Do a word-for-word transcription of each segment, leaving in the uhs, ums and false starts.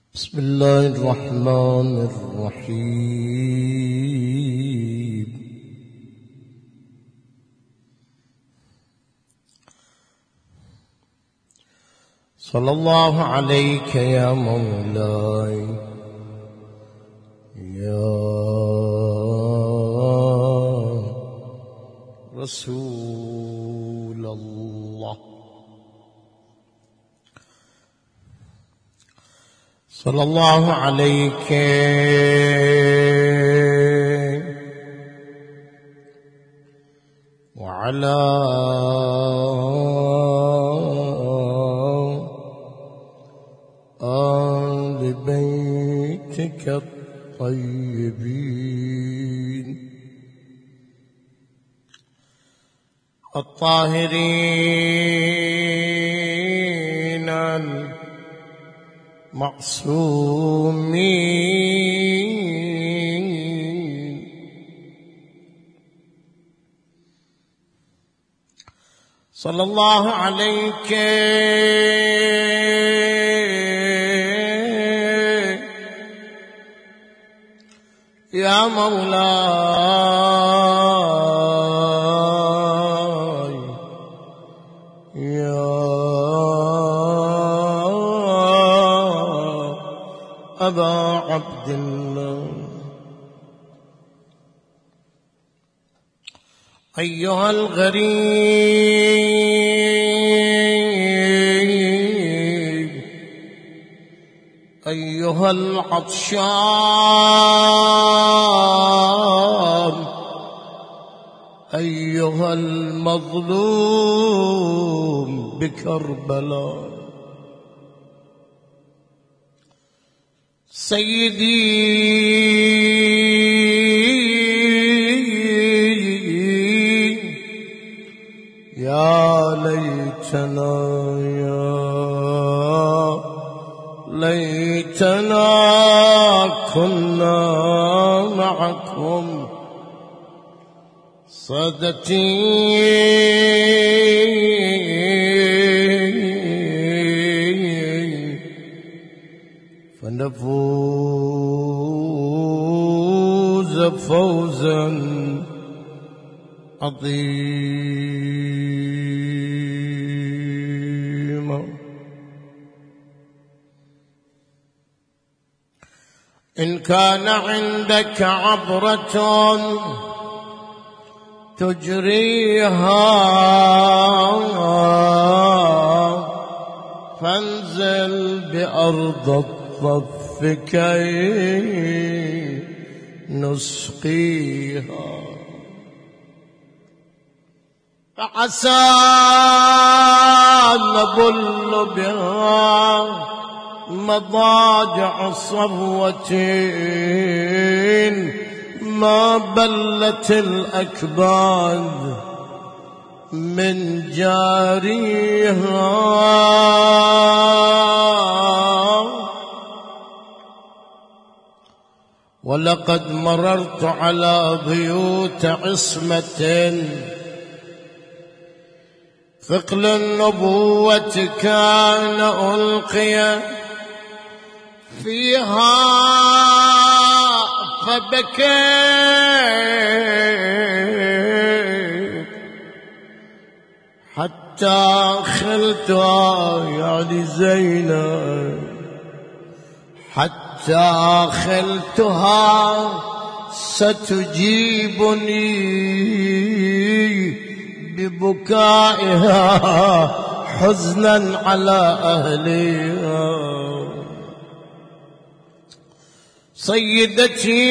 بسم الله الرحمن الرحيم. صلى الله عليك يا مولاي يا رسول الله. صلى الله عليك وعلى آل بيتك الطيبين الطاهرين المعصومين. صلى الله عليك يا مولاي يا أبا عبد الله. أيها الغريب أيها العطشان أيها المظلوم بكربلاء، سيدي يا ليتنا يا ليتنا كنا معكم سادتي فنفوز فوزا عظيما. إن كان عندك عبرة تجريها فانزل بأرض الطف كي نسقيها، فعسى نبل بها مضاجع صفوة ما بلت الأكباد من جاريها. ولقد مررت على بيوت عصمة ثقل النبوة كان ألقي فيها فبكيت حتى خلتها يعني زينب حتى خلتها ستجيبني ببكائها حزنا على أهلها. سيدتي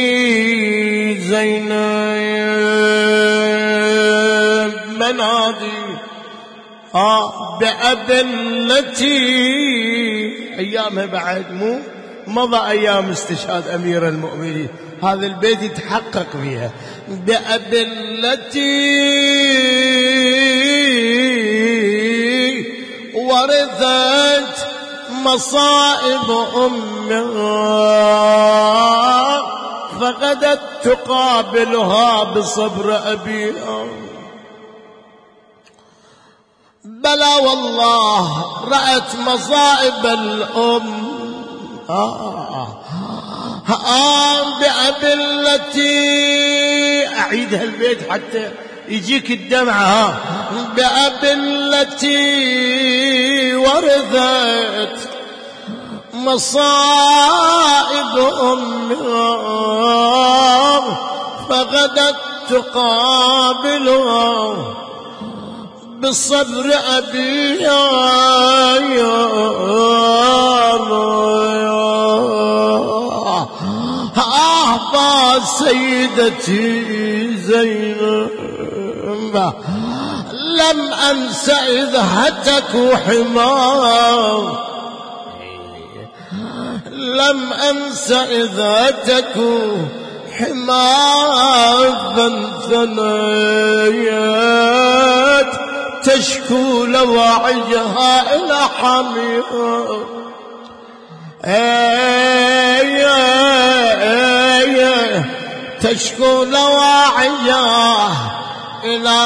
زينب منادي آه بأبلتي، أيامها بعد مو مضى أيام استشهاد أمير المؤمنين، هذا البيت يتحقق فيها. بأبلتي ورثت مصائب أمها فغدت تقابلها بصبر أبيها. بلى والله رأت مصائب الأم آه آه بأبي التي أعيدها البيت حتى يجيك الدمعة. ها بأبي التي ورثت مصائب أمها فغدت تقابلها بالصبر أبيها. آه سيدتي زينب لم أنس إذ هتك حمار، لم أنس إذ هتك حمار ثنيت تشكو لواعجها إلى حميها. تشكو لواعجها إلى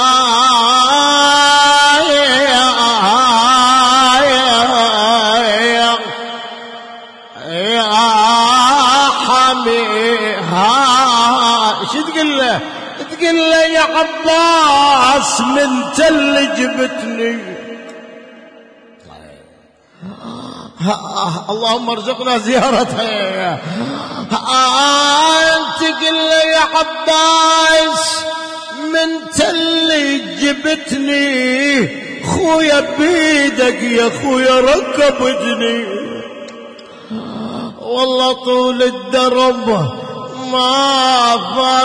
حميها. شو تقول له؟ تقول له يا عباس من تل جبتني. اللهم ارزقنا زيارتها. تقول له يا عباس من تل جبتني خويا بيدك يا خويا ركبتني. والله طول الدرب ما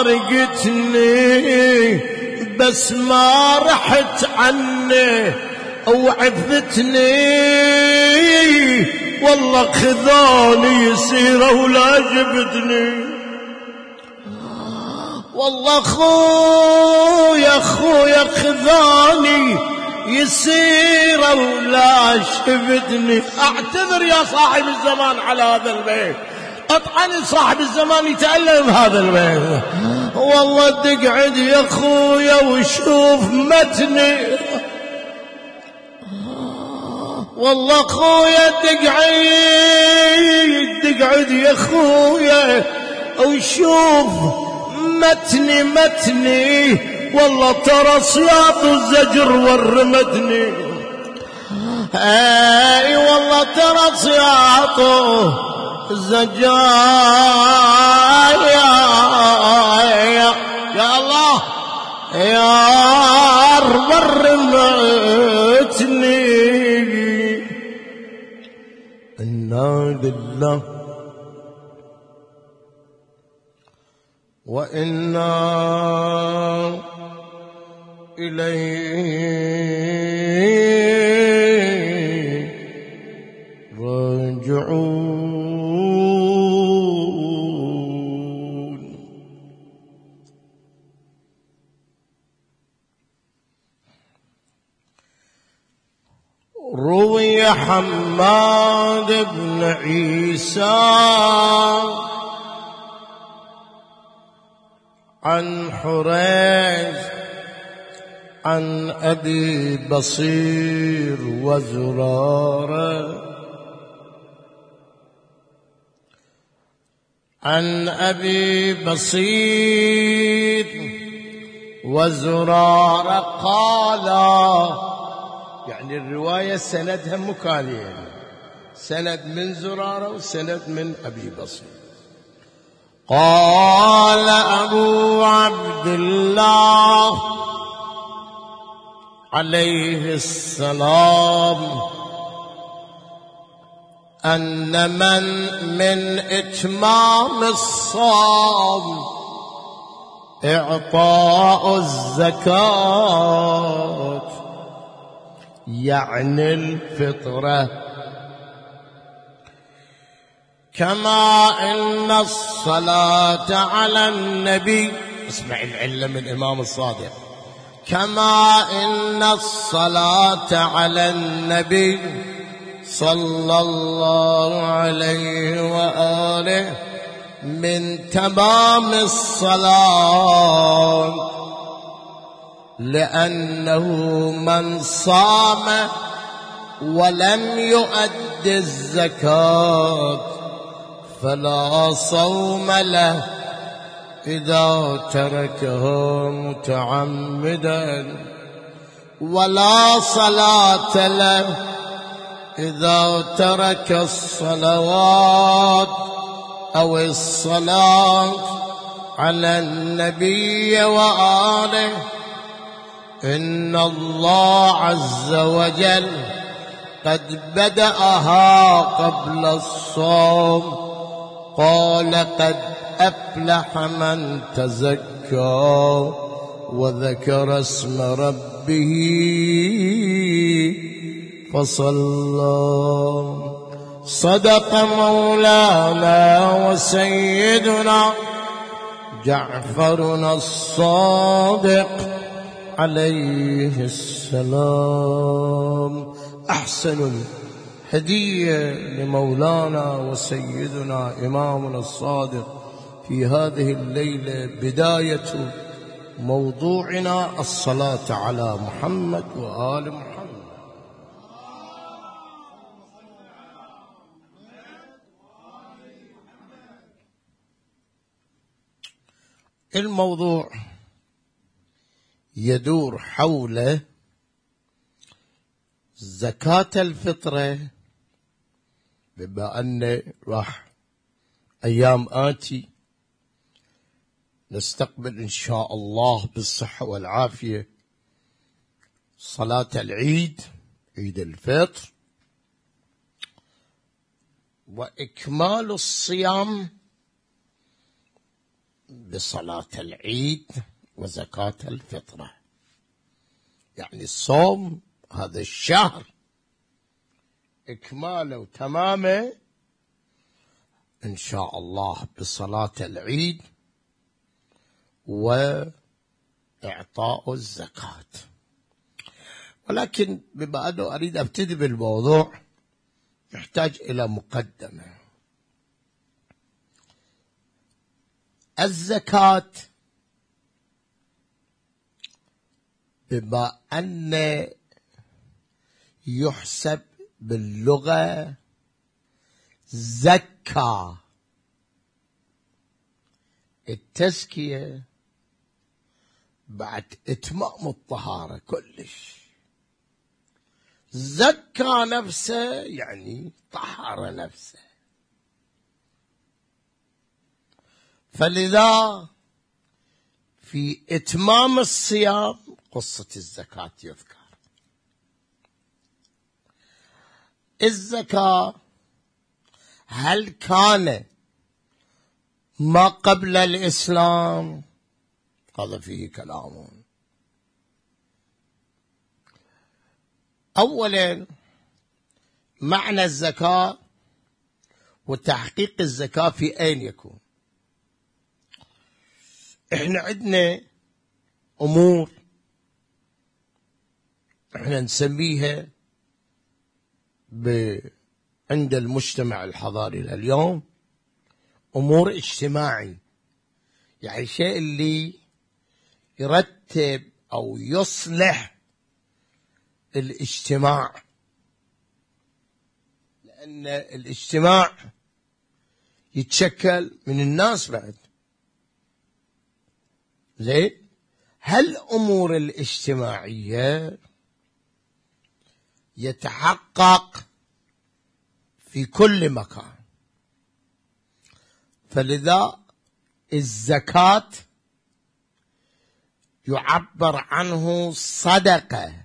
فارقتني بس ما رحت عني وعفتني. والله خذاني يسير ولا جبتني. والله خويا خويا خذاني يسير ولا شفتني. اعتذر يا صاحب الزمان على هذا البيت، اطعني صاحب الزمان يتألم هذا البيت. والله تقعد يا خويا وشوف متني. والله خويا تقعد تقعد يا خويا وشوف متني متني. والله ترى صياط الزجر ورمتني. اي والله ترى صياط الزجر يا الله يا ورمتني. إنا لله وإنا إليه راجعون. روي حماد بن عيسى عن حريز عن أبي بصير وزرارة عن أبي بصير وزرارة قال، يعني الرواية سندها مكالين، سند من زرارة وسند من أبي بصير. قال أبو عبد الله عليه السلام أن من من إتمام الصوم إعطاء الزكاة، يعني الفطرة، كما إن الصلاة على النبي، اسمع العلة من الإمام الصادق، كما إن الصلاة على النبي صلى الله عليه وآله من تمام الصلاة، لأنه من صام ولم يؤد الزكاة فلا صوم له إذا تركه متعمدا، ولا صلاة له إذا ترك الصلوات أو الصلاة على النبي وآله. إن الله عز وجل قد بدأها قبل الصوم، قال قد أفلح من تزكى وذكر اسم ربه فصلى. صدق مولانا وسيدنا جعفرنا الصادق عليه السلام. أحسن الهدية لمولانا وسيدنا إمامنا الصادق في هذه الليلة بداية موضوعنا الصلاة على محمد وآل محمد. الموضوع يدور حول زكاة الفطرة، بما أن راح أيام آتي نستقبل إن شاء الله بالصحة والعافية صلاة العيد، عيد الفطر، وإكمال الصيام بصلاة العيد وزكاة الفطرة. يعني الصوم هذا الشهر إكماله وتمامه إن شاء الله بصلاة العيد وإعطاء الزكاة. ولكن بما أنه أريد أبتدي بالموضوع يحتاج إلى مقدمة. الزكاة بما أن يحسب باللغة زكى، التزكية بعد إتمام الطهارة كلش، زكى نفسه يعني طهر نفسه. فلذا في إتمام الصيام قصة الزكاة يذكر. الزكاة هل كان ما قبل الإسلام؟ هذا فيه كلام. أولا معنى الزكاة وتحقيق الزكاة في أين يكون؟ احنا عندنا أمور احنا نسميها عند المجتمع الحضاري اليوم أمور اجتماعي، يعني شيء اللي يرتب أو يصلح الاجتماع، لأن الاجتماع يتشكل من الناس بعد. زين، هالأمور الاجتماعية يتحقق في كل مكان، فلذا الزكاة يعبر عنه صدقة.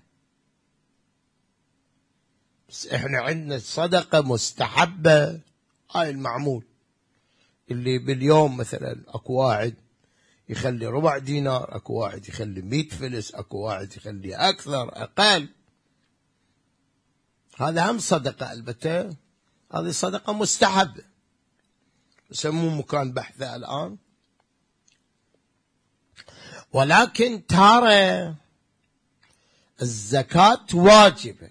بس احنا عندنا صدقة مستحبة، هاي المعمول اللي باليوم مثلا اكو واحد يخلي ربع دينار، اكو واحد يخلي مئة فلس، اكو واحد يخلي اكثر اقل، هذا هم صدقة. البته هذه صدقة مستحبة، يسموه مكان بحثه الآن. ولكن ترى الزكاة واجبة،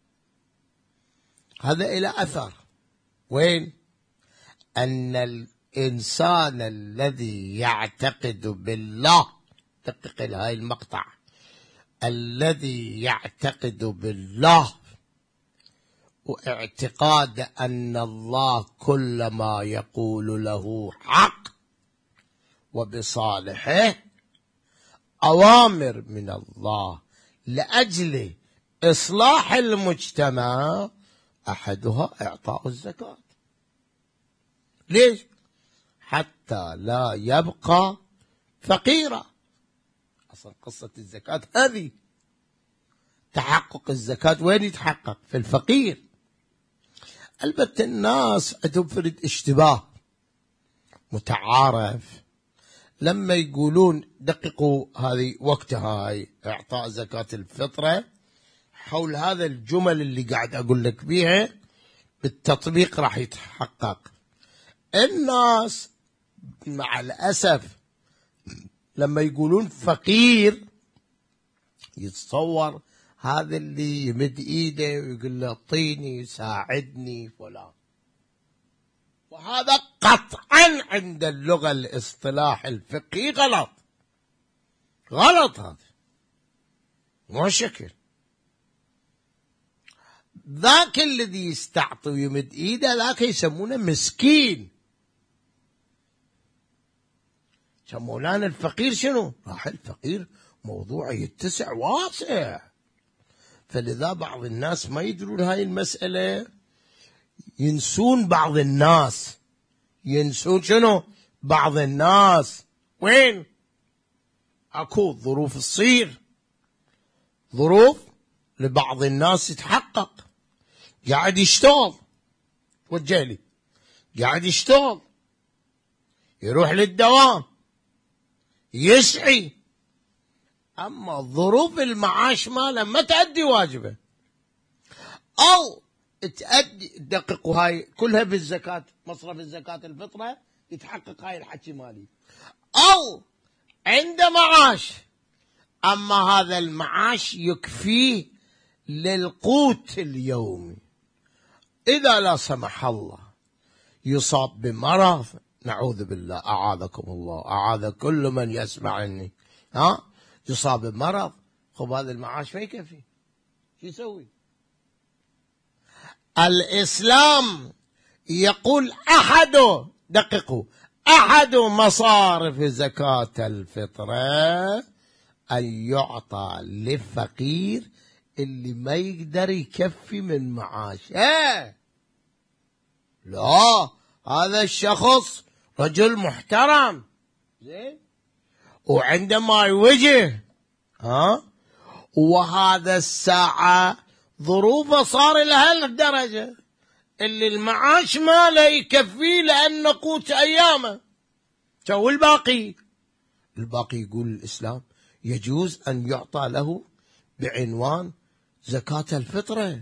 هذا إلى أثر. وين؟ أن الإنسان الذي يعتقد بالله، دقق هاي المقطع، الذي يعتقد بالله واعتقاد أن الله كل ما يقول له حق وبصالحه، أوامر من الله لأجل إصلاح المجتمع، أحدها إعطاء الزكاة. ليش؟ حتى لا يبقى فقيرا. أصلا قصة الزكاة هذه، تحقق الزكاة وين يتحقق؟ في الفقير. البته الناس عندهم فرد اشتباه متعارف لما يقولون دققوا هذه وقتها، هاي إعطاء زكاة الفطرة، حول هذا الجمل اللي قاعد أقول لك بيها بالتطبيق راح يتحقق. الناس مع الأسف لما يقولون فقير يتصور هذا اللي يمد ايده ويقول له اعطيني ساعدني فلان، وهذا قطعا عند اللغة الاصطلاح الفقهي غلط. غلط، هذا مو شكل. ذاك الذي يستعطي ويمد ايده ذاك يسمونه مسكين. مولانا الفقير شنو؟ راح الفقير موضوع يتسع واسع، فلذا بعض الناس ما يدرون هاي المسألة، ينسون بعض الناس. ينسون شنو؟ بعض الناس. وين؟ اكو ظروف تصير، ظروف لبعض الناس تتحقق. قاعد يشتغل، وجهلي قاعد يشتغل، يروح للدوام، يسعي، أما ظروف المعاش ماله ما تأدي واجبه، أو تأدي. دققوا هاي كلها بالزكاة، مصرف الزكاة الفطرة يتحقق هاي الحكي مالي. أو عند معاش، أما هذا المعاش يكفيه للقوت اليومي، إذا لا سمح الله يصاب بمرض، نعوذ بالله، أعاذكم الله، أعاذ كل من يسمعني، ها يصاب بمرض، خب هذا المعاش ما يكفي، شو يسوي؟ الإسلام يقول أحد، دققوا، أحد مصارف زكاة الفطرة أن يعطى للفقير اللي ما يقدر يكفي من معاشه. لا، هذا الشخص رجل محترم زين، وعندما يوجه ها وهذا الساعة ظروفه صار لها الدرجة اللي المعاش ما لا يكفيه لأن قوت أيامه، شو الباقي؟ الباقي يقول الإسلام يجوز أن يعطى له بعنوان زكاة الفطرة،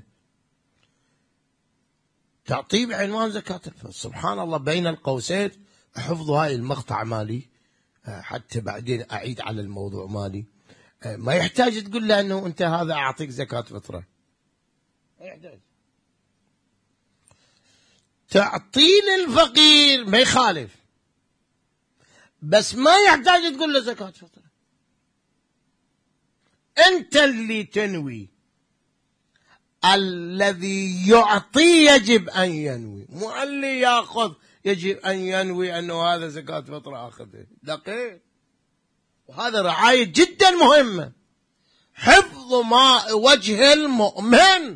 تعطيه بعنوان زكاة الفطرة. سبحان الله، بين القوسين حفظوا هاي المقطع مالي حتى بعدين أعيد على الموضوع مالي. ما يحتاج تقول له أنه أنت هذا أعطيك زكاة فطرة، ما يحتاج. تعطيه للفقير ما يخالف، بس ما يحتاج تقول له زكاة فطرة. أنت اللي تنوي، الذي يعطي يجب أن ينوي، مو اللي يأخذ يجب أن ينوي أنه هذا زكاة فطرة أخذه. دقيق، وهذا رعاية جدا مهمة، حفظ ماء وجه المؤمن.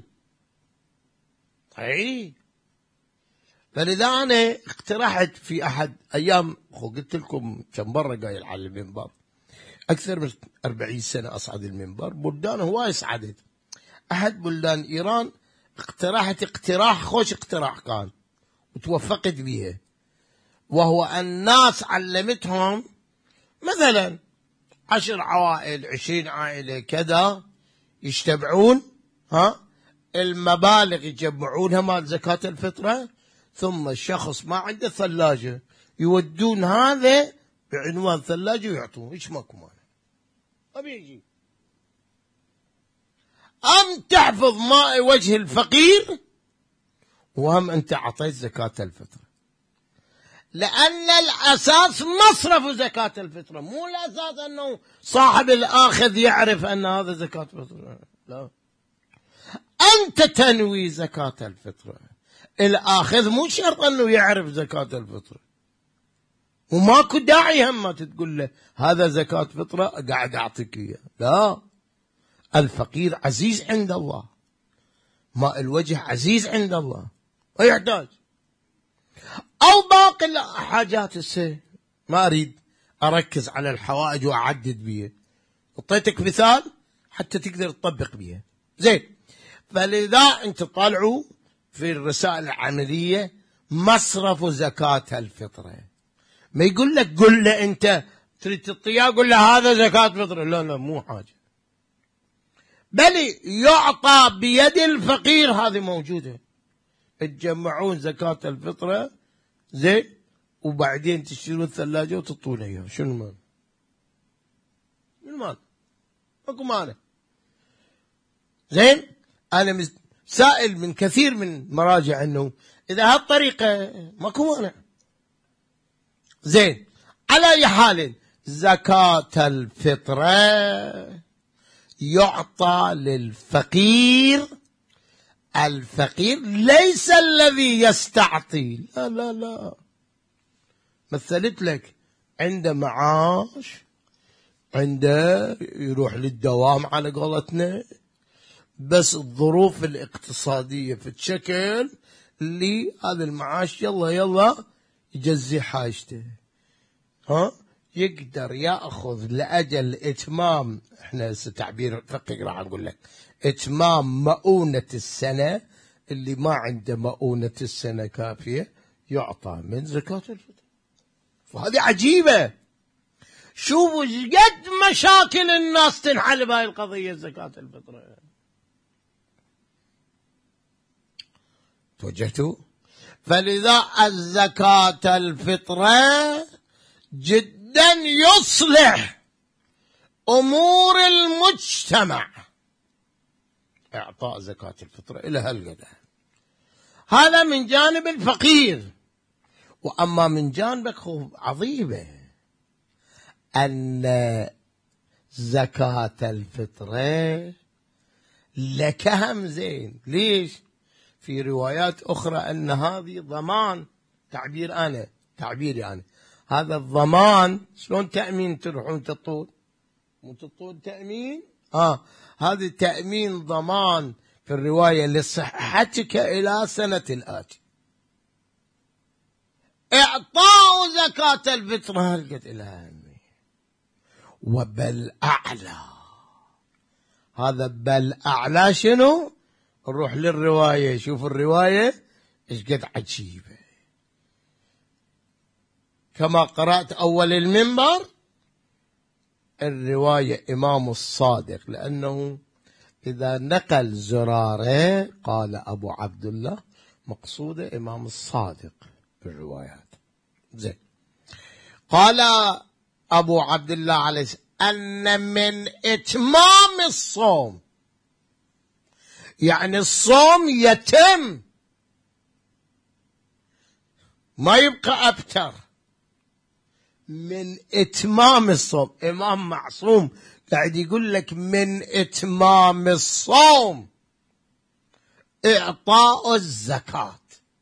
طيب، فلذا أنا اقترحت في أحد أيام، قلت لكم كم مرة قايل على المنبر، أكثر من أربعين سنة أصعد المنبر، بلدان هواي صعدت. أحد بلدان إيران اقترحت اقتراح، خوش اقتراح كان وتوفقت بيه، وهو الناس علمتهم مثلا عشر عوائل، عشرين عائلة كذا، يجتمعون ها المبالغ يجمعونها مال زكاة الفطرة، ثم الشخص ما عنده ثلاجة يودون هذا بعنوان ثلاجة ويعطوه، ايش ماكو مانع، ما بيجي. أم تحفظ ماء وجه الفقير، وهم أنت أعطيت زكاة الفطرة، لأن الأساس مصرف زكاة الفطرة، مو الأساس أنه صاحب الآخذ يعرف أن هذا زكاة الفطرة. لا، أنت تنوي زكاة الفطرة. الآخذ مو شرط أنه يعرف زكاة الفطرة، وماكو داعي هم ما تقول له هذا زكاة فطرة قاعد أعطيك إياه. لا، الفقير عزيز عند الله، ماء الوجه عزيز عند الله، ما يحتاج. أو باقي الحاجات السهل، ما أريد أركز على الحوائج وأعدد بيها، أعطيتك مثال حتى تقدر تطبق بيها. زين، فلذا أنت طالعوا في الرسائل العملية مصرف زكاة الفطرة. ما يقول لك قل له أنت تريد تعطيه قل له هذا زكاة فطرة، لا لا مو حاجة، بل يعطى بيد الفقير. هذه موجودة، تجمعون زكاة الفطرة زين، وبعدين تشترون الثلاجة وتطون اياها. شنو المال؟ المال ماكو مانع. زين، انا سائل من كثير من مراجع انه اذا هالطريقة ماكو مانع. زين، على اي حال زكاة الفطرة يعطى للفقير. الفقير ليس الذي يستعطي، لا لا لا. مثلت لك عنده معاش، عنده يروح للدوام على قولتنا، بس الظروف الاقتصادية في الشكل اللي هذا المعاش يلا يلا يجزي حاجته، ها يقدر يأخذ لأجل إتمام، احنا تعبير فقهي راح نقول لك إتمام مؤونة السنة. اللي ما عنده مؤونة السنة كافية يعطى من زكاة الفطر. وهذه عجيبة. شوفوا قد مشاكل الناس تنحل بهاي القضية زكاة الفطر. توجهتوا؟ فلذا الزكاة الفطرة جدا يصلح أمور المجتمع. إعطاء زكاة الفطرة إلى هالقدر. هذا من جانب الفقير. وأما من جانبك عظيمة أن زكاة الفطرة لك هم زين. ليش؟ في روايات أخرى أن هذه ضمان، تعبير أنا تعبيري أنا هذا الضمان. شلون تأمين تروحون تطول مو تطول تأمين؟ آه هذا تأمين ضمان في الرواية لصحتك إلى سنة الآتي. إعطاء زكاة الفطرة هلقت إلى أهمية. وبل أعلى، هذا بل أعلى شنو؟ نروح للرواية، شوف الرواية إيش قد عجيبة. كما قرأت أول المنبر، الرواية إمام الصادق، لأنه إذا نقل زرارة قال أبو عبد الله مقصود إمام الصادق بالروايات. زين، قال أبو عبد الله عليه السلام أن من إتمام الصوم، يعني الصوم يتم ما يبقى أبتر، من إتمام الصوم. إمام معصوم قاعد يقول لك من إتمام الصوم إعطاء الزكاة،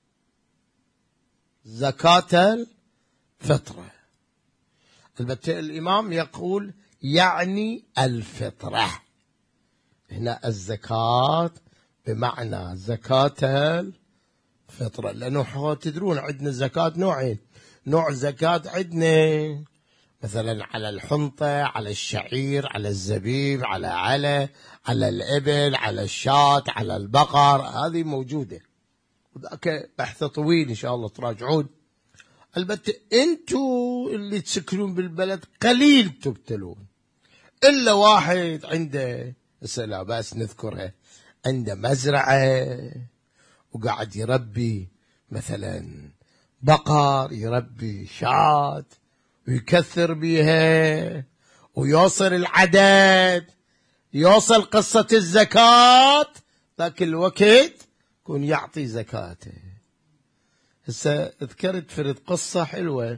زكاة الفطرة. البتة الإمام يقول يعني الفطرة، هنا الزكاة بمعنى زكاة الفطرة. لأنه تدرون عندنا زكاة نوعين. نوع زكاة عندنا مثلا على الحنطة، على الشعير، على الزبيب، على على على الإبل، على الشاة، على البقر، هذه موجودة. وذاك بحث طويل إن شاء الله تراجعون. البته انتوا اللي تسكنون بالبلد قليل تبتلون، إلا واحد عنده لا بس نذكرها، عنده مزرعة وقاعد يربي مثلا بقر، يربي شاة ويكثر بيها ويوصل العدد، يوصل قصة الزكاة، ذاك الوقت يكون يعطي زكاته. هسه ذكرت فرد قصة حلوة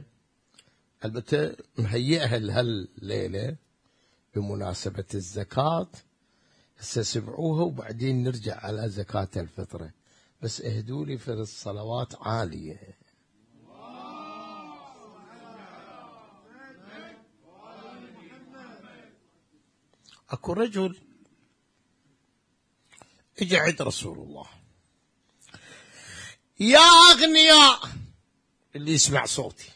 البته مهيئها لهالليلة بمناسبة الزكاة. هسه سمعوها وبعدين نرجع على زكاة الفطرة، بس اهدوا لي في الصلوات عالية. اكو رجل اجى عند رسول الله: يا اغنياء، اللي يسمع صوتي،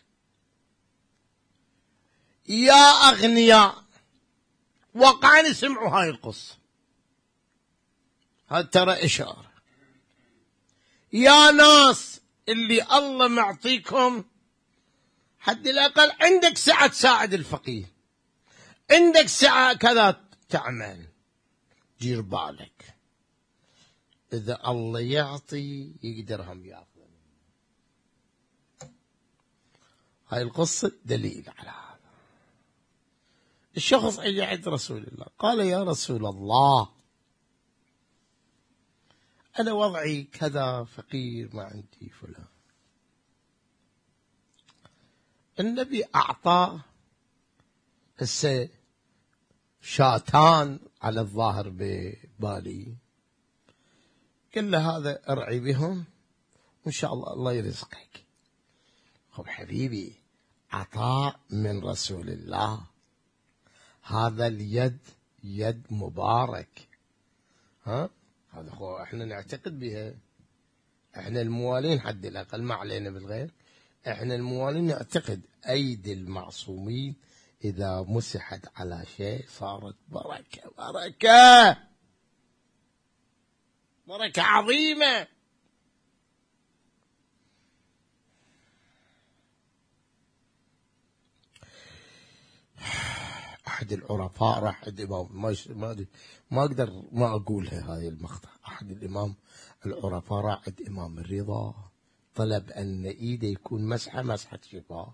يا اغنياء، وقعا سمعوا هاي القصة، هذا ترى اشارة، يا ناس اللي الله معطيكم حد الاقل عندك سعة تساعد الفقير، عندك سعة كذا تعمل، دير بالك إذا الله يعطي يقدر هم ياخذ. هاي القصة دليل على هذا. الشخص اللي عند رسول الله قال: يا رسول الله، أنا وضعي كذا، فقير، ما عندي فلان. النبي أعطاه هسه شاتان على الظاهر ببالي، قال له هذا ارعي بهم وإن شاء الله الله يرزقك. خب حبيبي، عطاء من رسول الله، هذا اليد يد مبارك، ها هذا هو احنا نعتقد بها، احنا الموالين حد الاقل، ما علينا بالغير، احنا الموالين نعتقد ايدي المعصومين اذا مسحت على شيء صارت بركه، بركه بركه عظيمه. أحد العرفاء راح عند إمام، ما ما ما أقدر ما أقولها هاي المقطع، أحد الإمام العرفاء راح عند إمام الرضا، طلب أن إيده يكون مسحة مسحة شفاء.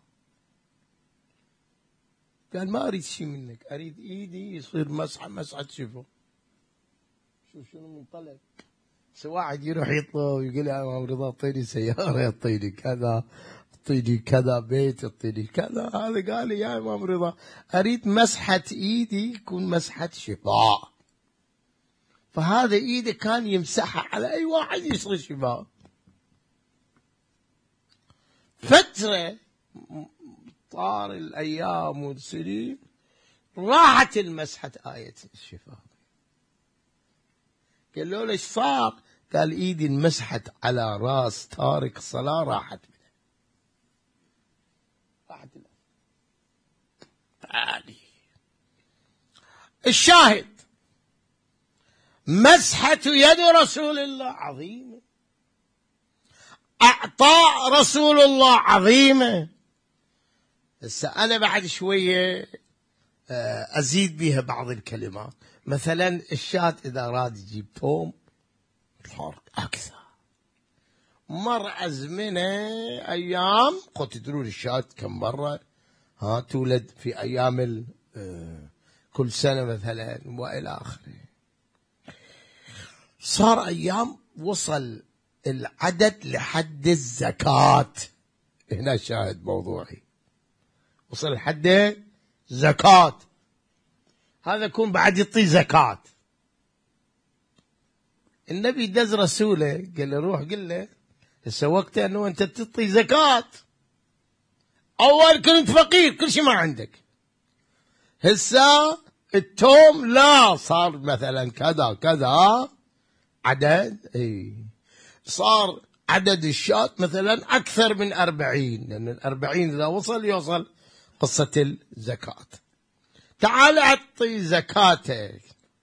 قال: ما أريد شيء منك، أريد إيدي يصير مسحة مسحة شفاء. شوف شنو من طلب. واحد يروح يطلب يقول: يا إمام الرضا أعطيني سيارة، أعطيني كذا، اعطيني كذا بيت، اعطيني كذا. هذا قال لي: يا امام رضا اريد مسحه ايدي يكون مسحه شفاء. فهذا ايده كان يمسحها على اي واحد يصير شفاء. فتره طار الايام والسنين، راحت المسحه ايه الشفاء. قال له: ليش صار؟ قال: ايدي انمسحت على راس تارك الصلاه، راحت عالي. الشاهد: مسحة يد رسول الله عظيمة، أعطاء رسول الله عظيمة. هسه أنا بعد شوية أزيد بها بعض الكلمات. مثلا الشاة إذا راد يجيب توم صار أكثر. مر أزمنة أيام قلت تدرون الشاة كم مرة ها تولد في أيام كل سنة مثلا وإلى آخره. صار أيام وصل العدد لحد الزكاة. هنا شاهد موضوعي، وصل لحد زكاة. هذا يكون بعد يعطي زكاة. النبي دز رسوله قال له: روح قل له هسه وقته أنه أنت تعطي زكاة. أول كنت فقير كل شيء ما عندك، هسه التوم لا صار مثلا كذا كذا عدد، اي صار عدد الشاة مثلا أكثر من أربعين، لأن الأربعين إذا وصل يوصل قصة الزكاة. تعال أعطي زكاتك.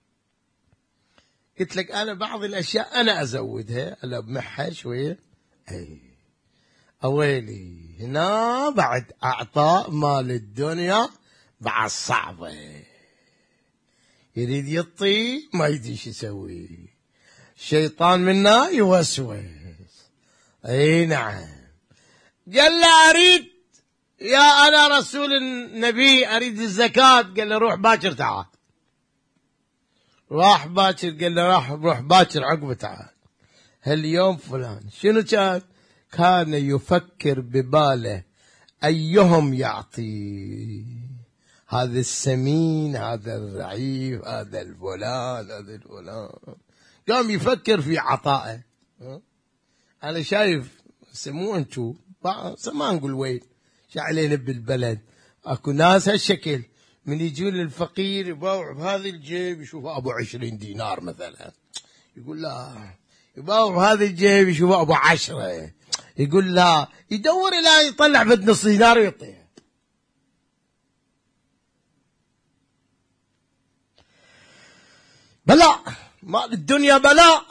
قلت لك أنا بعض الأشياء أنا أزودها، أنا بمحها شوية. أي أويلي هنا بعد أعطاء مال الدنيا بعد صعبة، يريد يطي ما يدري شو يسوي، الشيطان منا يوسوس. اي نعم. قال له: اريد يا انا رسول النبي اريد الزكاة. قال له: روح باكر تعال. راح باكر، قال له: راح روح باكر عقب تعال. هاليوم فلان شنو كان؟ كان يفكر بباله ايهم يعطي. هذا السمين، هذا الضعيف، هذا الفلان، هذا الفلان. قام يفكر في عطائه. أنا شايف سموه أنتو ما نقول وين شعلين بالبلد أكو ناس هالشكل، من يجون للفقير يباوع بهذا الجيب يشوف أبو عشرين دينار مثلا، يقول لا. يباوع بهذا الجيب يشوف أبو عشرة، يقول لا. يدور إلى يطلع بد نص دينار ويعطيه. بلاء، مال الدنيا بلاء،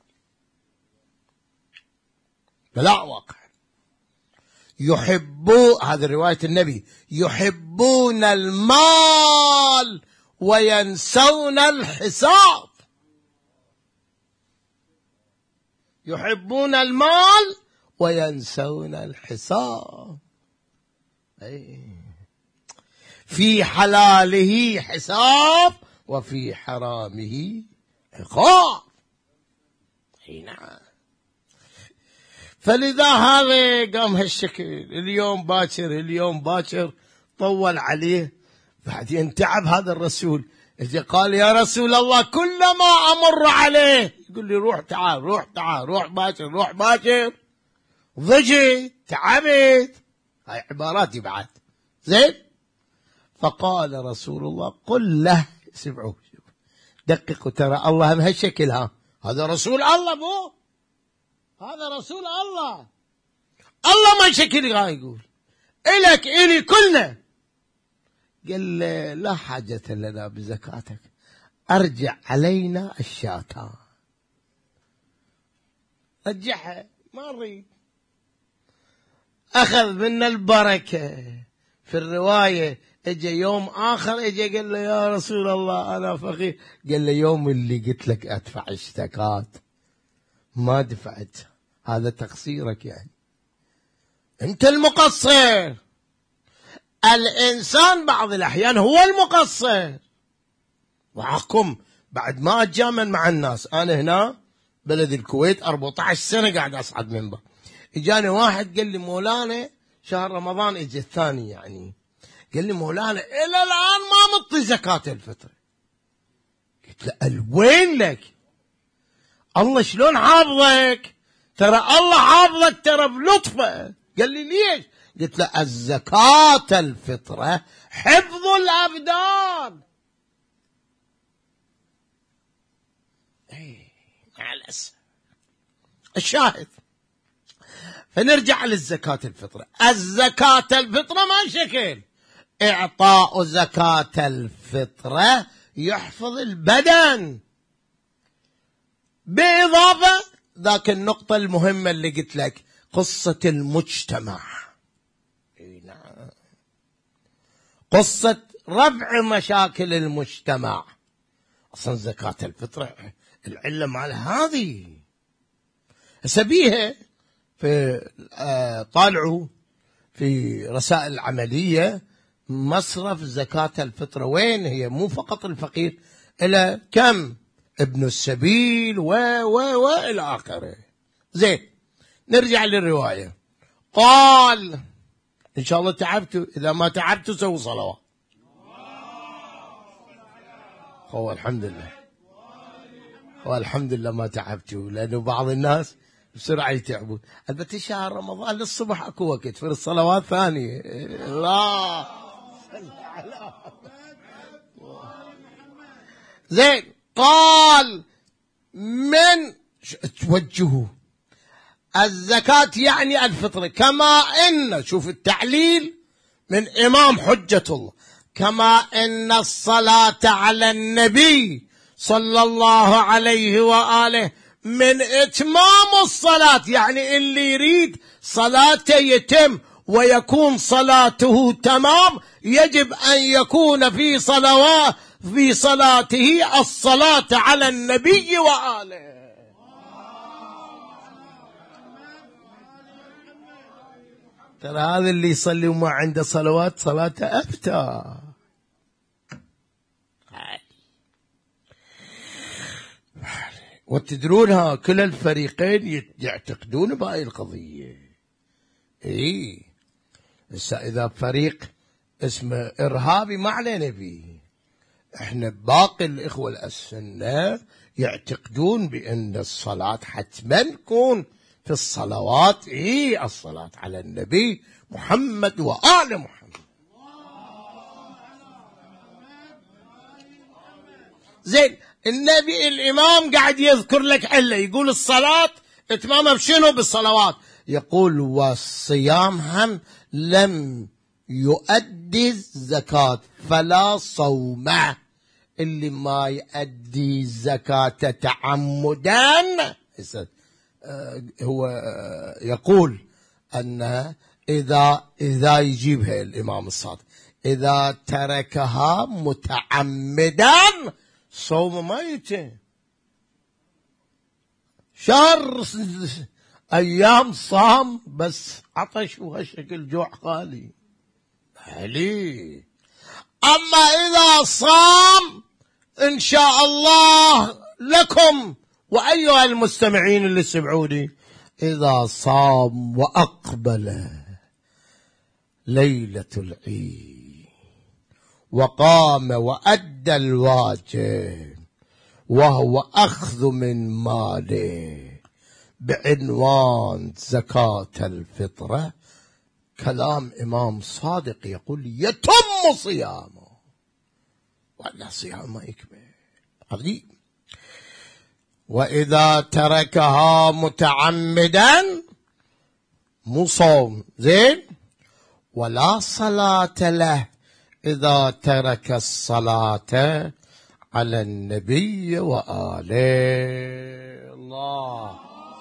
بلاء واقع. يحبون، هذا رواية النبي، يحبون المال وينسون الحساب. يحبون المال وينسون الحساب. أي. في حلاله حساب وفي حرامه عقاب. اي نعم. فلذا هذا قام هالشكل، اليوم باكر اليوم باكر طول عليه. بعدين تعب هذا الرسول، اجى قال يا رسول الله كلما امر عليه يقول لي روح تعال روح تعال روح باكر روح باكر، ضجت تعبت. هاي عباراتي بعد زين. فقال رسول الله قل له، سمعوا دققوا، ترى الله هم هالشكل، ها هذا رسول الله، بو هذا رسول الله، الله ما شكل هاي يقول إلك إلي كلنا. قال لا حاجة لنا بزكاتك، أرجع علينا الشاتان. رجعها ما نريد. أخذ منا البركة. في الرواية اجى يوم آخر اجى قال له يا رسول الله أنا فقير. قال له يوم اللي قلت لك أدفع الزكاة ما دفعت، هذا تقصيرك، يعني أنت المقصر. الإنسان بعض الأحيان هو المقصر. وحكم بعد ما أتجامل مع الناس، أنا هنا بلد الكويت أربعة عشر سنة قاعد أصعد منبر. إجاني واحد قال لي مولانا شهر رمضان إجى الثاني، يعني قال لي مولانا إلى الآن ما مطي زكاة الفطر. قلت له وين لك؟ الله شلون حافظك؟ ترى الله حافظك ترى بلطفه. قال لي ليش؟ قلت له الزكاة الفطرة حفظ الأبدان. اي مع الأسف. الشاهد، فنرجع للزكاة الفطرة. الزكاة الفطرة ما شكل. إعطاء زكاة الفطرة يحفظ البدن، بإضافة ذاك النقطة المهمة اللي قلت لك، قصة المجتمع. اي نعم، قصة رفع مشاكل المجتمع. أصلا زكاة الفطرة العلة مال هذه سبيها في آه طالعوا في رسائل العملية مصرف زكاة الفطرة وين هي، مو فقط الفقير، إلى كم ابن السبيل و و و إلى آخره. زين، نرجع للرواية. قال إن شاء الله تعبتوا، إذا ما تعبتوا سووا صلوات. هو الحمد لله، هو الحمد لله ما تعبتوا، لأنه بعض الناس بسرعة يتعبون. البته شهر رمضان للصبح اكو وقت في الصلوات ثانية. لا زين. قال من توجهوا الزكاة يعني الفطرة، كما إن، شوف التعليل من إمام حجة الله، كما إن الصلاة على النبي صلى الله عليه وآله من إتمام الصلاة، يعني اللي يريد صلاته يتم ويكون صلاته تمام يجب أن يكون في صلوات في صلاته الصلاة على النبي وآله. ترى هذا اللي يصلي وما عنده صلوات صلاته أفتى. وتدرونها كل الفريقين يعتقدون بهاي القضية. اي هسه اذا فريق اسمه إرهابي ما علينا فيه. احنا باقي الإخوة السنة يعتقدون بأن الصلاة حتما تكون في الصلوات، إيه الصلاة على النبي محمد وآل محمد. زين، النبي الإمام قاعد يذكر لك علة، يقول الصلاة اتمامها بشنو؟ بالصلوات. يقول والصيام هم لم يؤدي الزكاة فلا صوم. اللي ما يؤدي الزكاة تعمدا هو يقول أن إذا إذا يجيبها الإمام الصادق إذا تركها متعمدا صوم ما يتم. شهر أيام صام بس عطش وهالشكل جوع خالي علي. أما إذا صام إن شاء الله لكم وأيها المستمعين اللي سمعوني، إذا صام وأقبل ليلة العيد وقام وأدى الواجب وهو أخذ من ماله بعنوان زكاة الفطرة، كلام إمام صادق يقول يتم صيامه ولا صيام ما يكمل. عظيم. وإذا تركها متعمدا مو صوم. زين. ولا صلاة له إذا ترك الصلاة على النبي وآله. الله.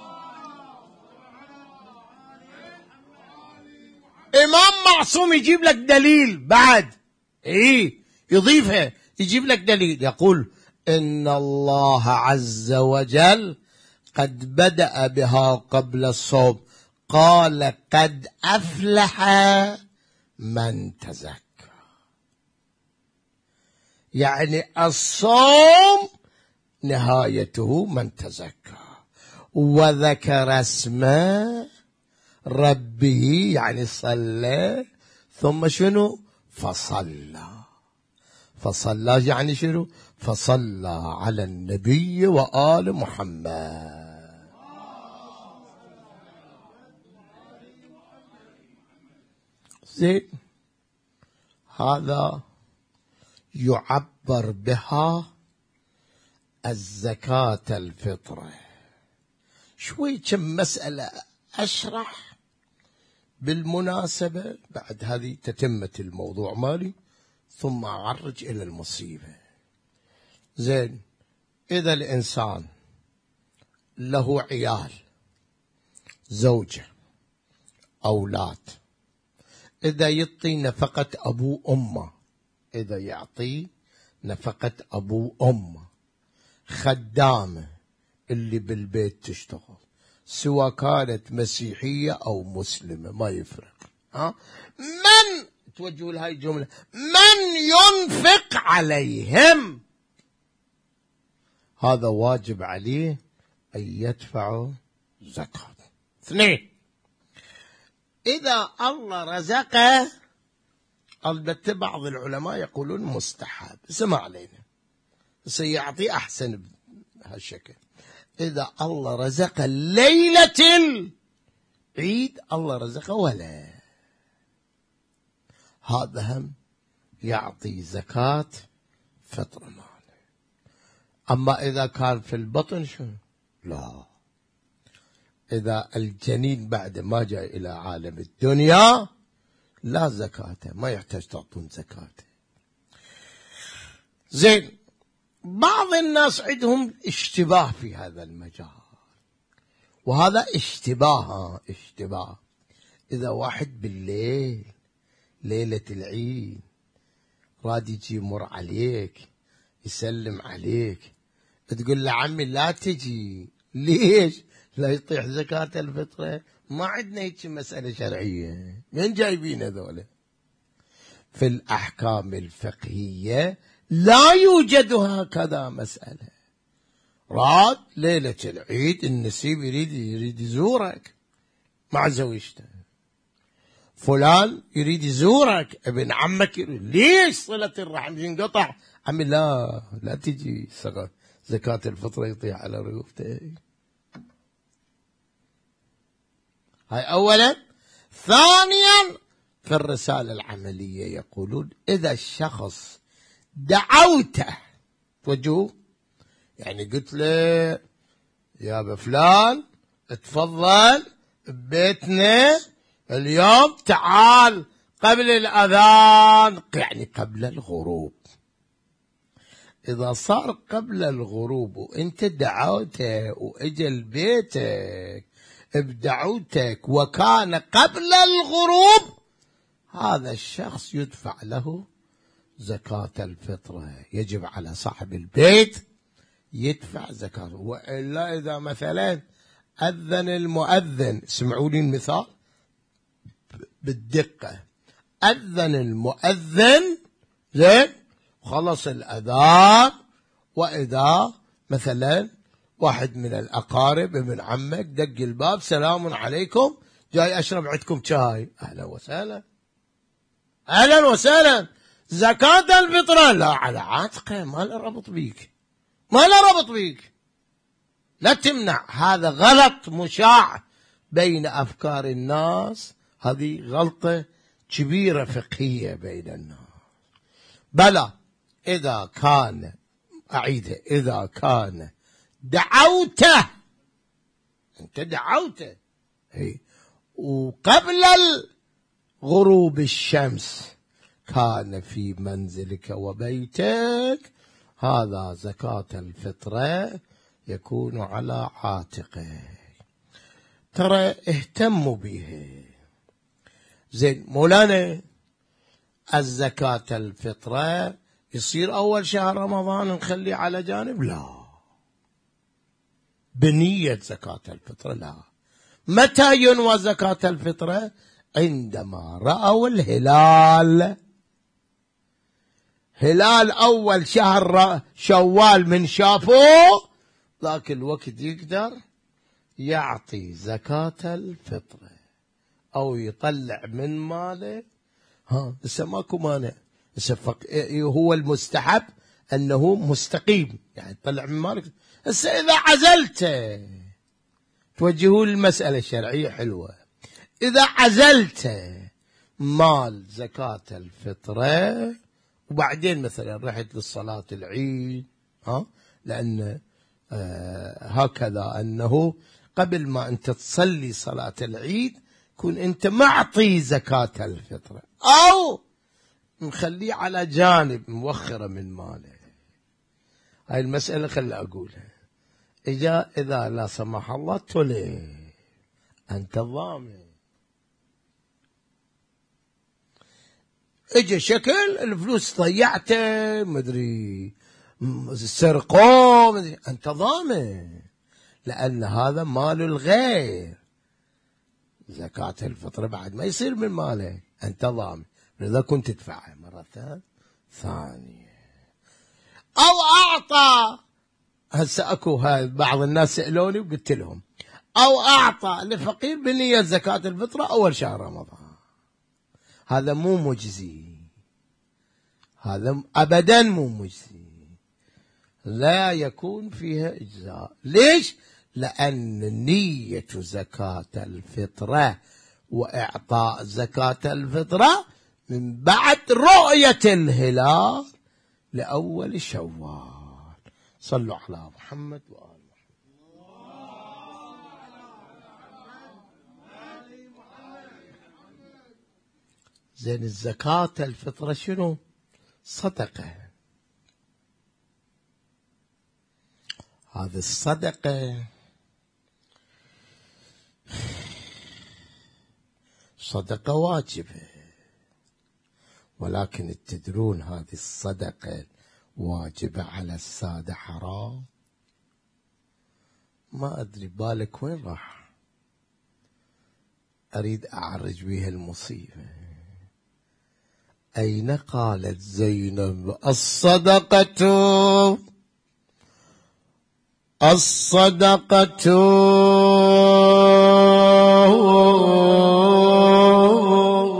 إمام معصوم يجيب لك دليل بعد، إيه يضيفها، يجيب لك دليل يقول إن الله عز وجل قد بدأ بها قبل الصوم، قال قد أفلح من تزكى. يعني الصوم نهايته من تزكى، وذكر اسم ربه يعني صلى، ثم شنو؟ فصلى. فصلى يعني شنو؟ فصلى على النبي وآل محمد. زين. هذا يعبر بها الزكاة الفطرة. شوي كم مسألة أشرح بالمناسبة بعد هذه تتمة الموضوع مالي، ثم أعرج إلى المصيبة. زين. إذا الإنسان له عيال، زوجة، أولاد، إذا يعطي نفقة أبو أمه، إذا يعطي نفقة أبو أمه، خدامة اللي بالبيت تشتغل، سواء كانت مسيحية أو مسلمة ما يفرق، ها؟ من توجهوا لهاي الجملة، من ينفق عليهم هذا واجب عليه أن يدفع زكاة. اثنين، إذا الله رزقه، البته بعض العلماء يقولون مستحب، اسمع علينا سيعطي أحسن بهالشكل. إذا الله رزق ليلة العيد، الله رزقه ولا، هذا هم يعطي زكاة فطر ماله. أما إذا كان في البطن شو؟ لا. إذا الجنين بعد ما جاء إلى عالم الدنيا لا زكاة، ما يحتاج تعطون زكاة. زين. بعض الناس عندهم اشتباه في هذا المجال، وهذا اشتباه اشتباه إذا واحد بالليل ليلة العيد راد يجي يمر عليك يسلم عليك، تقول له عمي لا تجي، ليش؟ لا يطيح زكاة الفطرة؟ ما عندنا هيك مسألة شرعية، من جايبين هذول؟ في الأحكام الفقهية لا يوجد هكذا مسألة. راد ليلة العيد النسيب يريد يريد يزورك مع زوجته، فلان يريد يزورك، ابن عمك يريد. ليش صلة الرحم ينقطع؟ عمي لا لا تجي زكاة الفطرة يطيح على رقبتك. هاي أولا. ثانيا في الرسالة العملية يقولون إذا الشخص دعوته توجهه، يعني قلت له يا ابا فلان اتفضل ببيتنا اليوم، تعال قبل الأذان، يعني قبل الغروب. إذا صار قبل الغروب وإنت دعوته وإجل بيتك بدعوتك وكان قبل الغروب، هذا الشخص يدفع له زكاة الفطرة، يجب على صاحب البيت يدفع زكاة. وإلا إذا مثلا أذن المؤذن، اسمعوا لي المثال بالدقة، أذن المؤذن زين خلص الأذان، وإذا مثلا واحد من الأقارب ابن عمك دق الباب، سلام عليكم، جاي أشرب عندكم شاي، أهلا وسهلا أهلا وسهلا، زكاة الفطرة لا على عاتقه، ما له ربط بيك، ما له ربط بيك، لا تمنع. هذا غلط مشاع بين أفكار الناس، هذه غلطة كبيرة فقهية بين الناس. بلى إذا كان، أعيده، إذا كان دعوته، أنت دعوته هي وقبل غروب الشمس كان في منزلك وبيتك، هذا زكاة الفطرة يكون على عاتقه. ترى اهتموا به. زين مولانا، الزكاة الفطرة يصير أول شهر رمضان نخلي على جانب؟ لا، بنية زكاة الفطرة لا. متى ينوى زكاة الفطرة؟ عندما رأوا الهلال، هلال أول شهر شوال من شافوه، ذاك الوقت يقدر يعطي زكاة الفطرة أو يطلع من ماله. ها هسه ماكو مانع، هسه هو المستحب أنه مستقيم، يعني تطلع من مالك. هسه إذا عزلته، توجهوا المسألة الشرعية حلوة، إذا عزلت مال زكاة الفطرة وبعدين مثلا رحت للصلاة العيد، ها لأن آه هكذا أنه قبل ما أنت تصلي صلاة العيد كن أنت معطي زكاة الفطرة أو مخليه على جانب موخرة من ماله. هاي المسألة خلي أقولها. إذا إذا لا سمح الله تولي أنت ضامن، اجى شكل الفلوس ضيعته، مدري سرقوه، مدري، أنت ضامن، لأن هذا مال الغير. زكاة الفطرة بعد ما يصير من ماله، أنت ضامن، لذا كنت تدفعها مرة ثانية. أو أعطى، هسه أكو هاي بعض الناس سألوني وقلت لهم، أو أعطى لفقير بنية زكاة الفطرة أول شهر رمضان، هذا مو مجزي، هذا أبدا مو مجزي، لا يكون فيها إجزاء. ليش؟ لأن نية زكاة الفطرة وإعطاء زكاة الفطرة من بعد رؤية الهلال لأول شوال. صلوا على محمد وآل محمد. زين الزكاة الفطرة شنو؟ صدقة. هذه الصدقة صدقة واجبة، ولكن تدرون هذه الصدقة واجبة على السادة حرام؟ ما أدري بالك وين راح، أريد أعرج بها المصيبة. أين قالت زينب الصدقة الصدقة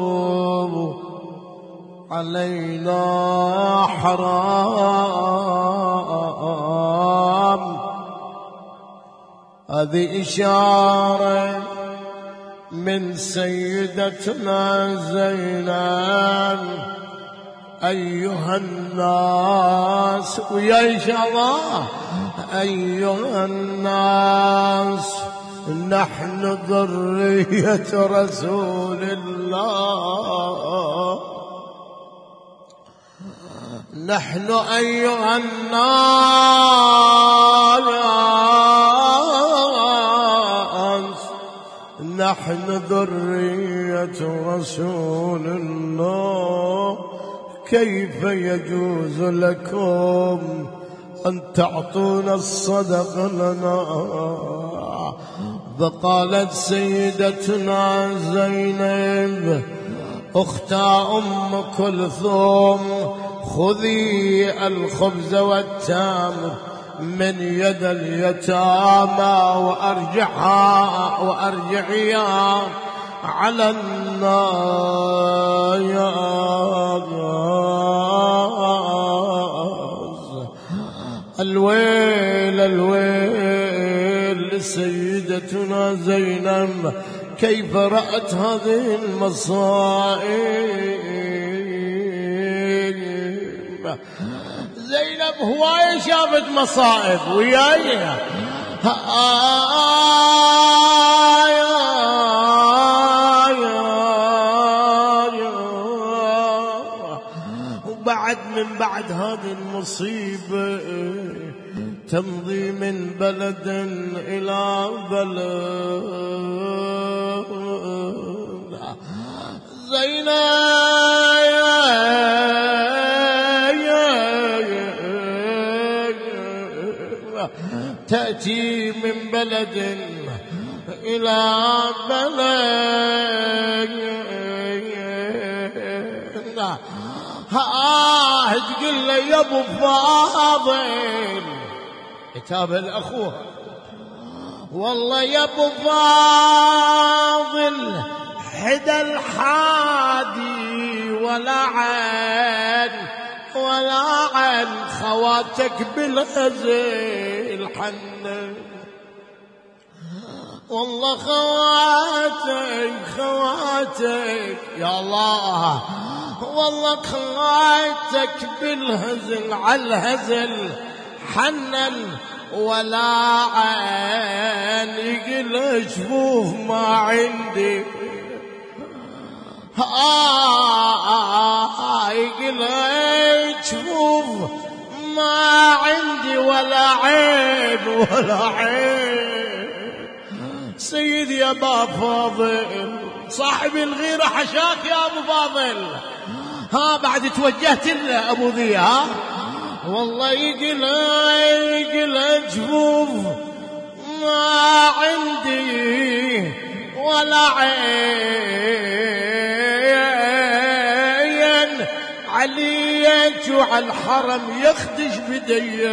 علينا حرام. هذه إشارة من سيدتنا زينب. أيها الناس، ويا إن شاء الله، أيها الناس نحن ذرية رسول الله. نحن أيها الناس نحن ذرية رسول الله. كيف يجوز لكم أن تعطون الصدق لنا؟ فقالت سيدتنا زينب أختها أم كلثوم: خذي الخبز والتمر من يد اليتامى وأرجعها وأرجعيها على الناس. الويل الويل لسيدتنا زينب، كيف رأت هذه المصائب. زينب هواية شافت مصائب وياي. وبعد من بعد هذه المصيبة تمضي من بلد إلى بلد. زينب تأتي من بلد إلى بلد. ها تقول له يا ابو فاضل، كتاب الأخوة، والله يا ابو فاضل حدى الحادي ولا عن ولا عن خواتك بالغزل حنن. والله خواتك خواتك يا الله، والله خواتك بالهزل على الهزل حنن، ولا عن يقل شفوف ما عندي. آه يقل شفوف ما عندي ولا عين ولا عين. سيدي يا ابا فاضل صاحب الغيرة حشاك يا ابو فاضل. ها بعد توجهت له ابو ذي. ها والله يقل يقل جفوف ما عندي ولا عين. عليك وعلى الحرم يخدش بدي.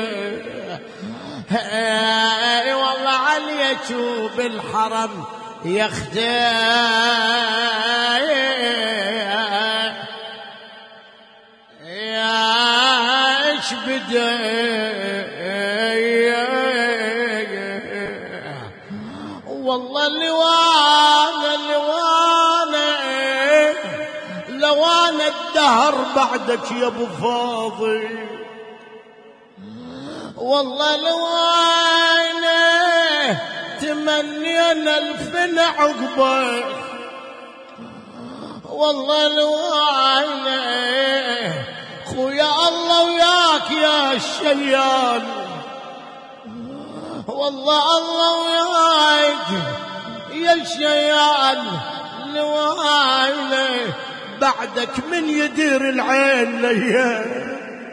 اي والله عليك بالحرم يخدش بدي. والله اللوانا اللوانا لوانا الدهر بعدك يا ابو فاضل. والله لوانا تمنينا الفنا عقبك. والله لوانا خويا الله وياك يا الشيان. والله الله وياك يا الشيان. لوانا بعدك من يدير العين ليا.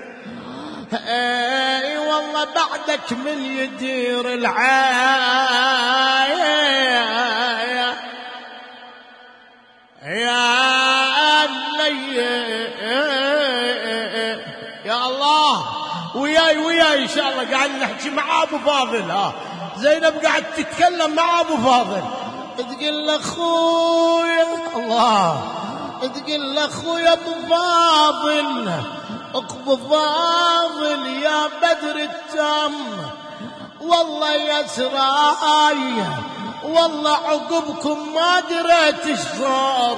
اي والله بعدك من يدير العين يا لي. يا الله وياي وياي ان شاء الله قاعد نحكي مع ابو فاضل. ها زينب قاعد تتكلم مع ابو فاضل تقول له اخويا الله تقول لاخويا ابو فاضل ابو فاضل يا بدر التام والله يا سراي والله عقبكم ما دريت ايش صار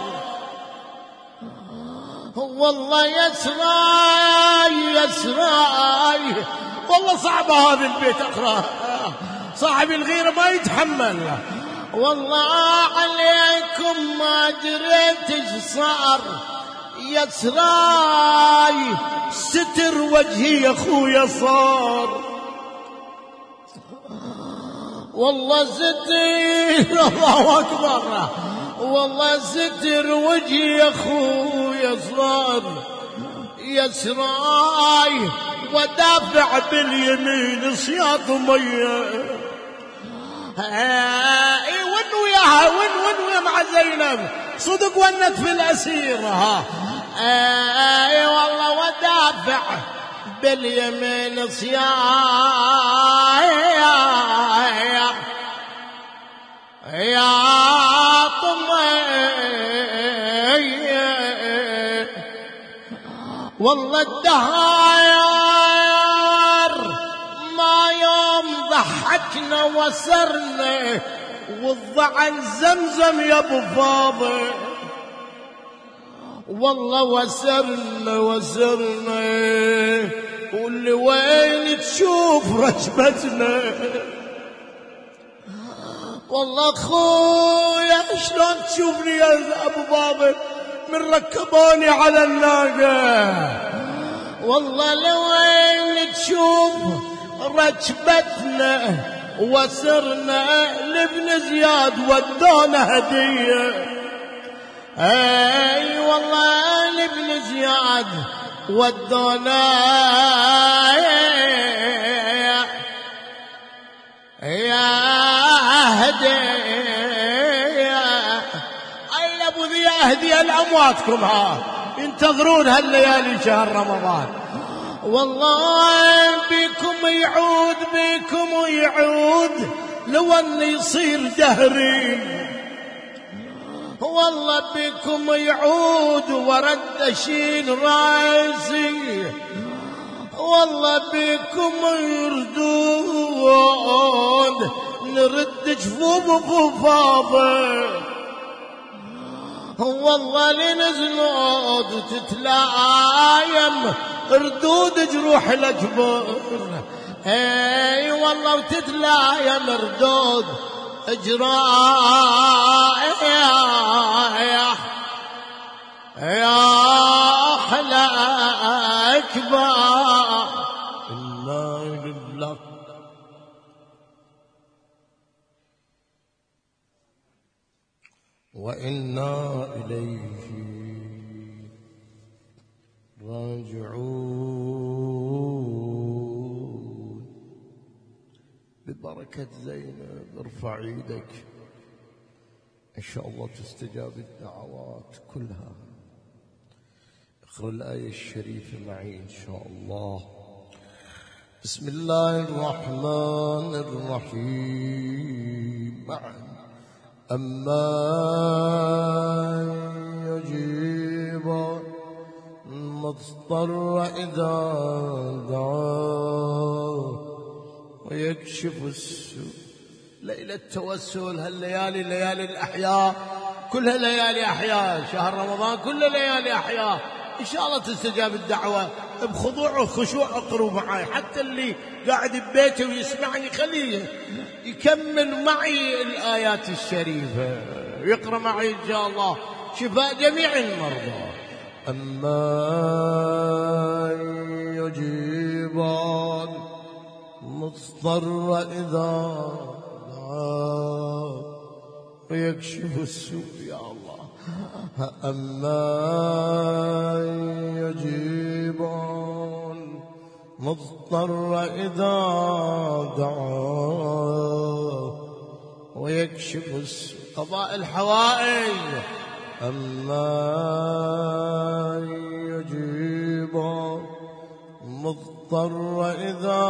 والله يا سراي يا سراي والله صعبة هذا البيت اقراه صاحب الغيرة ما يتحمل والله عليكم ما دريت ايش صار يا سراي ستر وجهي يا اخويا صار والله ستر الله اكبر والله ستر وجهي يا اخويا صار يا سراي ودافع باليمين صياط ميه اي ون وياها ون ون ويا مع زينب صدق ونت في الاسير ها اي والله ودافع باليمين صياط يا طمي والله الدهاير ما يوم ضحكنا وسرنا والضعن زمزم يا ابو فاضل والله وسرنا وسرنا واللي وين تشوف رجبتنا والله اخويا شلون تشوفني يا ابو فاضل من ركبوني على الناقه والله لوين تشوف رجبتنا وسرنا لابن زياد ودونا هديه اي والله لابن زياد ودونا يا هديه اي ابو ذي اهديه لامواتكم ها ينتظرون هالليالي شهر رمضان والله بكم يعود بكم يعود لو ان يصير دهرين والله بكم يعود ورد اشيل راسي والله بكم يردون نرد جفوف ابو فاضل والله لنزلود تتلايم ردود جروح الاجبر اي والله وتتلايم ردود اجراح يا احلى اكبر انا لله وإنا إليه راجعون ببركة زينب ارفع ايدك إن شاء الله تستجاب الدعوات كلها اقرأ الآية الشريفة معي إن شاء الله بسم الله الرحمن الرحيم معا أما يجيب المضطر إذا دعاه ويكشف السوء ليلة التوسل هالليالي ليالي الأحياء كلها ليالي أحياء شهر رمضان كلها ليالي أحياء إن شاء الله تستجاب الدعوة بخضوع وخشوع اقروا معي حتى اللي قاعد ببيته ويسمعني خليه يكمل معي الآيات الشريفة ويقرأ معي إن شاء الله شفاء جميع المرضى أما يجيب المضطر إذا دعاه ويكشف السوء يا الله أما يجيب المضطر إذا دعاه ويكشف السوء قضاء الحوائج أما يجيب المضطر إذا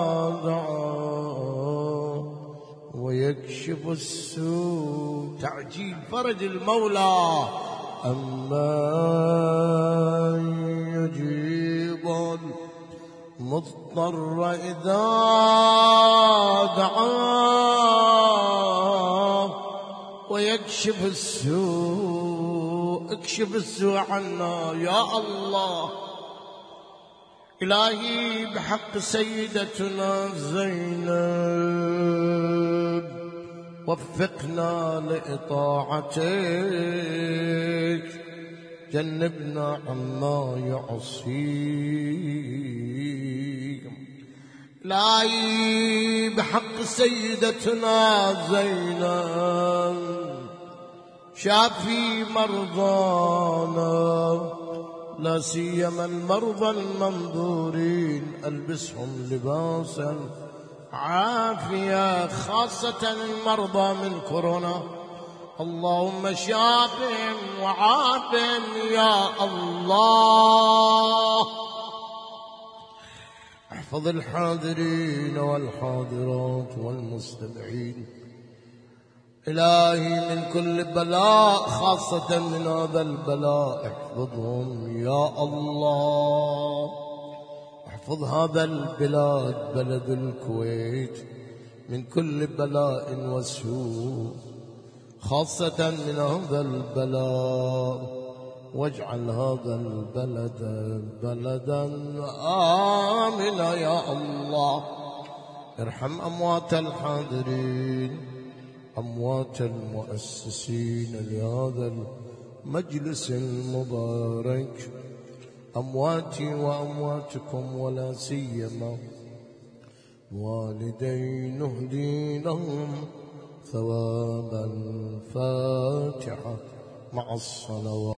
دعاه ويكشف السوء تعجيل فرج المولى أمن يجيب المضطر إذا دعاه ويكشف السوء. اكشف السوء عنا يا الله. إلهي بحق سيدتنا زينب وفقنا لإطاعتك، جنبنا عما يعصيك. إلهي بحق سيدتنا زينب شافي مرضانا، لا سيما المرضى المنظورين، ألبسهم لباسا عافية، خاصة المرضى من كورونا. اللهم شافهم وعافهم يا الله. احفظ الحاضرين والحاضرات والمستمعين إلهي من كل بلاء، خاصة من هذا البلاء احفظهم يا الله. احفظ هذا البلاد بلد الكويت من كل بلاء وسوء، خاصة من هذا البلاء، واجعل هذا البلد بلدا آمنا يا الله. ارحم أموات الحاضرين، أموات المؤسسين لهذا المجلس المبارك، أمواتي وأمواتكم، ولا سيما والدي، نهدي لهم ثواب الفاتحة مع الصلوات.